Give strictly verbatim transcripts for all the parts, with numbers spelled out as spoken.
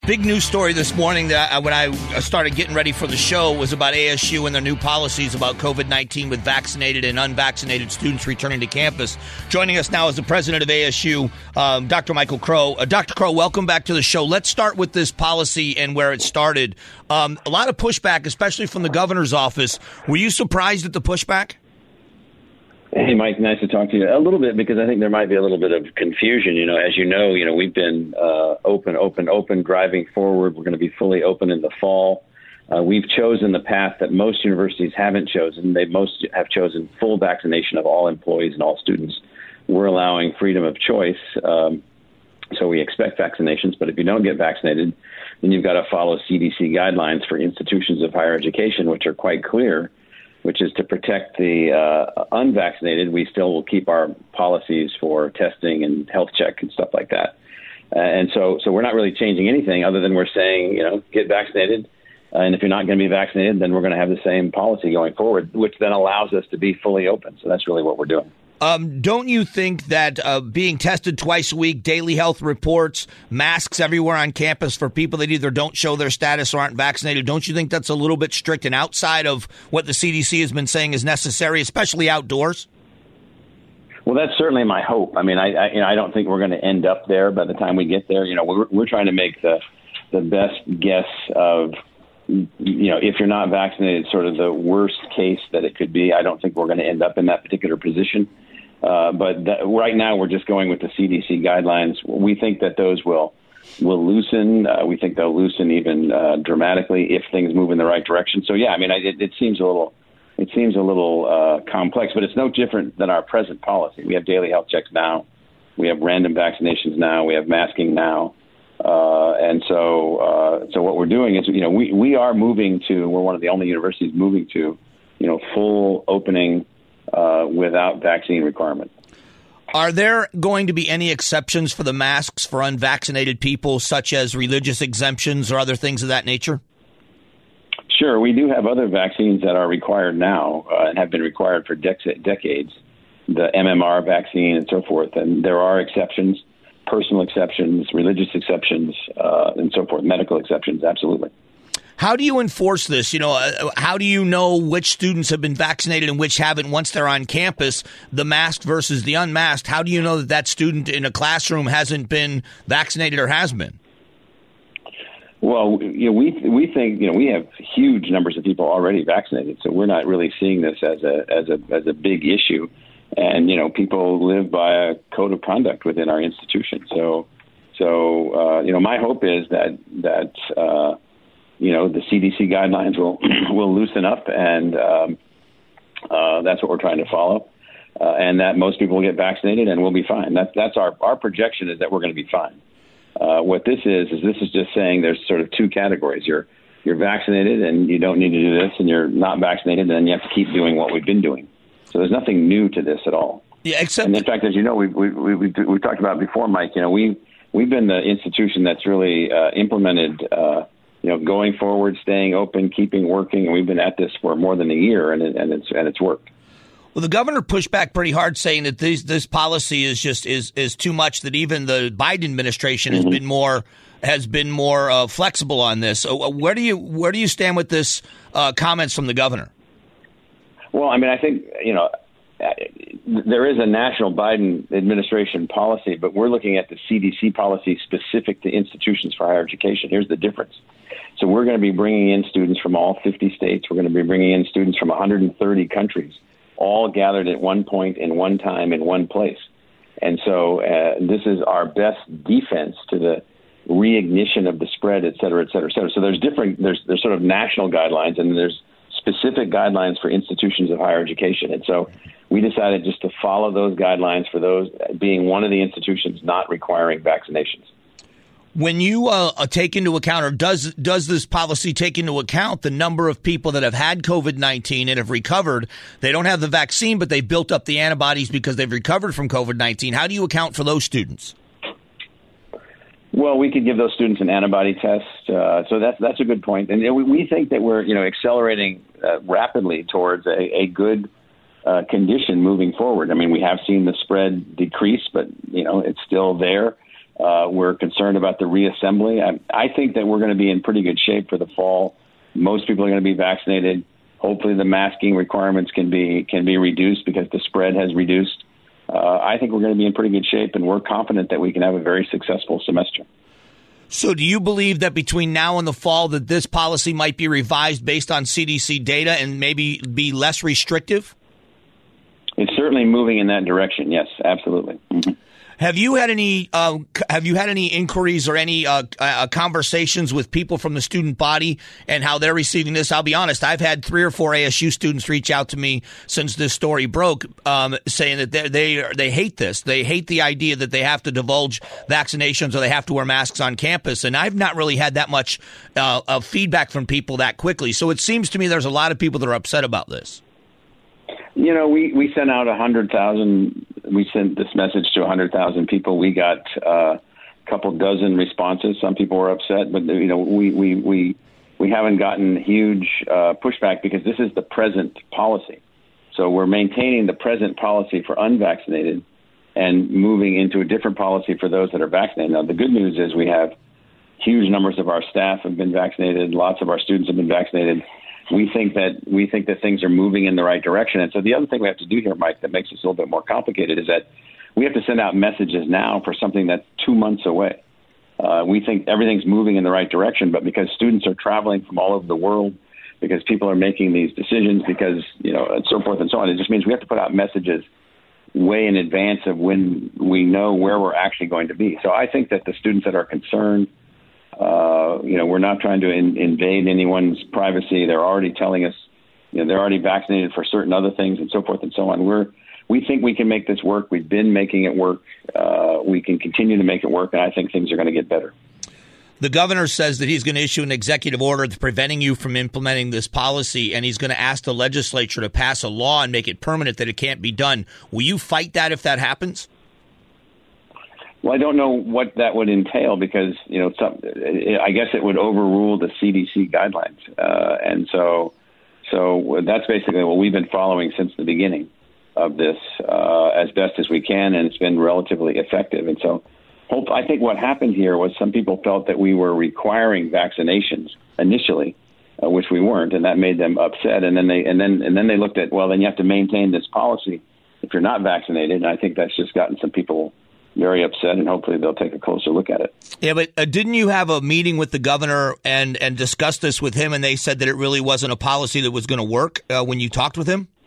Big news story this morning that I, when I started getting ready for the show was about A S U and their new policies about COVID nineteen with vaccinated and unvaccinated students returning to campus. Joining us now is the president of A S U, um, Doctor Michael Crow. Uh, Doctor Crow, welcome back to the show. Let's start with this policy and where it started. Um, a lot of pushback, especially from the governor's office. Were you surprised at the pushback? Hey, Mike, nice to talk to you. A little bit, because I think there might be a little bit of confusion. You know, as you know, you know, we've been uh, open, open, open, driving forward. We're going to be fully open in the fall. Uh, we've chosen the path that most universities haven't chosen. They most have chosen full vaccination of all employees and all students. We're allowing freedom of choice. Um, so we expect vaccinations, but if you don't get vaccinated, then you've got to follow C D C guidelines for institutions of higher education, which are quite clear, which is to protect the uh, unvaccinated. We still will keep our policies for testing and health check and stuff like that. Uh, and so so we're not really changing anything other than we're saying, you know, get vaccinated. Uh, and if you're not going to be vaccinated, then we're going to have the same policy going forward, which then allows us to be fully open. So that's really what we're doing. Um, don't you think that uh, being tested twice a week, daily health reports, masks everywhere on campus for people that either don't show their status or aren't vaccinated, don't you think that's a little bit strict and outside of what the C D C has been saying is necessary, especially outdoors? Well, that's certainly my hope. I mean, I, I, you know, I don't think we're going to end up there by the time we get there. You know, we're, we're trying to make the the best guess of, you know, if you're not vaccinated, sort of the worst case that it could be. I don't think we're going to end up in that particular position. Uh, but that, right now, we're just going with the C D C guidelines. We think that those will will loosen. Uh, we think they'll loosen even uh, dramatically if things move in the right direction. So, yeah, I mean, I, it, it seems a little it seems a little uh, complex, but it's no different than our present policy. We have daily health checks now. We have random vaccinations now. We have masking now. Uh, and so uh, so what we're doing is, you know, we, we are moving to, we're one of the only universities moving to, you know, full opening Uh, without vaccine requirement. Are there going to be any exceptions for the masks for unvaccinated people, such as religious exemptions or other things of that nature? Sure. We do have other vaccines that are required now uh, and have been required for dec- decades, the M M R vaccine and so forth. And there are exceptions, personal exceptions, religious exceptions, uh, and so forth, medical exceptions, absolutely. How do you enforce this? You know, uh, how do you know which students have been vaccinated and which haven't once they're on campus, the masked versus the unmasked? How do you know that that student in a classroom hasn't been vaccinated or has been? Well, you know, we we think, you know, we have huge numbers of people already vaccinated, so we're not really seeing this as a as a as a big issue. And, you know, people live by a code of conduct within our institution. So, so uh, you know, my hope is that that uh, you know, the C D C guidelines will will loosen up, and um, uh, that's what we're trying to follow, uh, and that most people will get vaccinated and we'll be fine. That's that's our our projection is that we're going to be fine. Uh, what this is is this is just saying there's sort of two categories. You're you're vaccinated and you don't need to do this, and you're not vaccinated, and then you have to keep doing what we've been doing. So there's nothing new to this at all. Yeah, except, and in fact, as you know, we we we we we talked about before, Mike. You know, we we've been the institution that's really uh, implemented. Uh, You know, going forward, staying open, keeping working, and we've been at this for more than a year, and, it, and it's and it's worked. Well, the governor pushed back pretty hard, saying that this this policy is just is is too much. That even the Biden administration has mm-hmm. been more has been more uh, flexible on this. So, uh, where do you where do you stand with this uh, comments from the governor? Well, I mean, I think you know there is a national Biden administration policy, but we're looking at the C D C policy specific to institutions for higher education. Here's the difference. So we're going to be bringing in students from all fifty states. We're going to be bringing in students from one hundred thirty countries, all gathered at one point in one time in one place. And so uh, this is our best defense to the reignition of the spread, et cetera, et cetera, et cetera. So there's different, there's, there's sort of national guidelines, and there's specific guidelines for institutions of higher education. And so we decided just to follow those guidelines for those being one of the institutions not requiring vaccinations. When you uh, take into account, or does does this policy take into account the number of people that have had COVID nineteen and have recovered? They don't have the vaccine, but they've built up the antibodies because they've recovered from COVID nineteen. How do you account for those students? Well, we could give those students an antibody test. Uh, so that's that's a good point. And we, we think that we're, you know, accelerating uh, rapidly towards a, a good uh, condition moving forward. I mean, we have seen the spread decrease, but, you know, it's still there. Uh, we're concerned about the reassembly. I, I think that we're going to be in pretty good shape for the fall. Most people are going to be vaccinated. Hopefully the masking requirements can be can be reduced because the spread has reduced. Uh, I think we're going to be in pretty good shape, and we're confident that we can have a very successful semester. So do you believe that between now and the fall that this policy might be revised based on C D C data and maybe be less restrictive? It's certainly moving in that direction. Yes, absolutely. Mm-hmm. Have you had any uh, have you had any inquiries or any uh, uh, conversations with people from the student body and how they're receiving this? I'll be honest, I've had three or four A S U students reach out to me since this story broke, um, saying that they they they hate this. They hate the idea that they have to divulge vaccinations or they have to wear masks on campus. And I've not really had that much uh, of feedback from people that quickly. So it seems to me there's a lot of people that are upset about this. You know, we, we sent out one hundred thousand. We sent this message to one hundred thousand people. We got uh, a couple dozen responses. Some people were upset, but, you know, we, we, we, we haven't gotten huge uh, pushback because this is the present policy. So we're maintaining the present policy for unvaccinated and moving into a different policy for those that are vaccinated. Now, the good news is we have huge numbers of our staff have been vaccinated. Lots of our students have been vaccinated. We think that we think that things are moving in the right direction. And so the other thing we have to do here, Mike, that makes this a little bit more complicated is that we have to send out messages now for something that's two months away. Uh, we think everything's moving in the right direction, but because students are traveling from all over the world, because people are making these decisions, because, you know, and so forth and so on, it just means we have to put out messages way in advance of when we know where we're actually going to be. So I think that the students that are concerned, Uh, you know, we're not trying to in, invade anyone's privacy. They're already telling us, you know, they're already vaccinated for certain other things and so forth and so on. We're, we think we can make this work. We've been making it work. Uh, we can continue to make it work, and I think things are going to get better. The governor says that he's going to issue an executive order that's preventing you from implementing this policy, and he's going to ask the legislature to pass a law and make it permanent that it can't be done. Will you fight that if that happens? Well, I don't know what that would entail because, you know, some, I guess it would overrule the C D C guidelines. Uh, and so so that's basically what we've been following since the beginning of this uh, as best as we can, and it's been relatively effective. And so hope, I think what happened here was some people felt that we were requiring vaccinations initially, uh, which we weren't, and that made them upset. And then they and then and then they looked at, well, then you have to maintain this policy if you're not vaccinated. And I think that's just gotten some people very upset, and hopefully they'll take a closer look at it. Yeah, but uh, didn't you have a meeting with the governor and, and discuss this with him, and they said that it really wasn't a policy that was going to work uh, when you talked with him?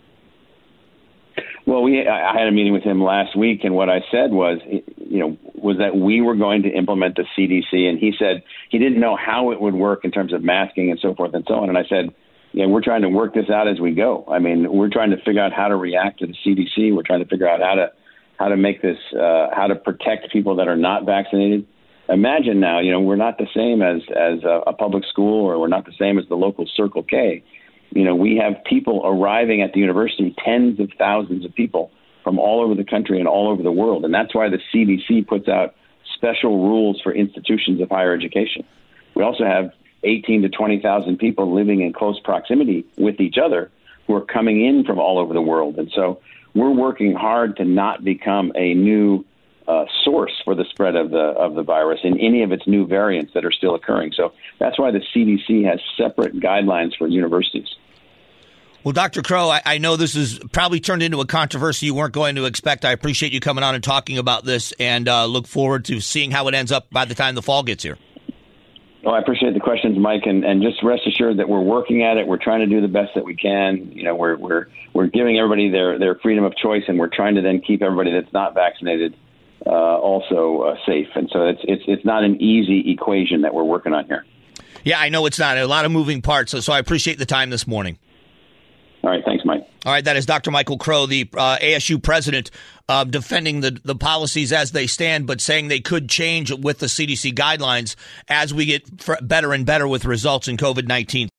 Well, we I had a meeting with him last week, and what I said was, you know, was that we were going to implement the C D C, and he said he didn't know how it would work in terms of masking and so forth and so on. And I said, yeah, we're trying to work this out as we go. I mean, we're trying to figure out how to react to the C D C. We're trying to figure out how to how to make this, uh, how to protect people that are not vaccinated. Imagine now, you know, we're not the same as, as a, a public school, or we're not the same as the local Circle K. You know, we have people arriving at the university, tens of thousands of people from all over the country and all over the world. And that's why the C D C puts out special rules for institutions of higher education. We also have eighteen to twenty thousand people living in close proximity with each other who are coming in from all over the world. And so we're working hard to not become a new uh, source for the spread of the of the virus in any of its new variants that are still occurring. So that's why the C D C has separate guidelines for universities. Well, Doctor Crow, I, I know this has probably turned into a controversy you weren't going to expect. I appreciate you coming on and talking about this, and uh, look forward to seeing how it ends up by the time the fall gets here. Well, I appreciate the questions, Mike, and, and just rest assured that we're working at it. We're trying to do the best that we can. You know, we're we're we're giving everybody their, their freedom of choice, and we're trying to then keep everybody that's not vaccinated uh, also uh, safe. And so it's it's it's not an easy equation that we're working on here. Yeah, I know it's not. A lot of moving parts, so, so I appreciate the time this morning. All right, thanks, Mike. All right, that is Doctor Michael Crow, the uh, A S U president, uh, defending the, the policies as they stand, but saying they could change with the C D C guidelines as we get better and better with results in COVID nineteen.